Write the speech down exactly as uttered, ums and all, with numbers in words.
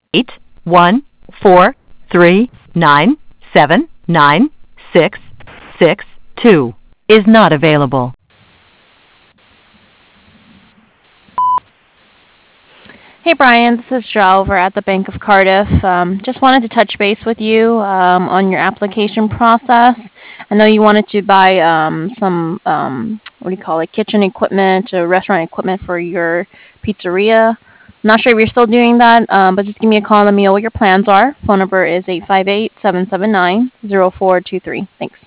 eight one four three nine seven nine six six two is not available. Hey Brian, this is Jo over at the Bank of Cardiff. Um, just wanted to touch base with you um, on your application process. I know you wanted to buy um, some, um, what do you call it, kitchen equipment or restaurant equipment for your pizzeria. I'm not sure if you're still doing that, um, but just give me a call and let me know what your plans are. Phone number is eight five eight, seven seven nine, zero four two three. Thanks.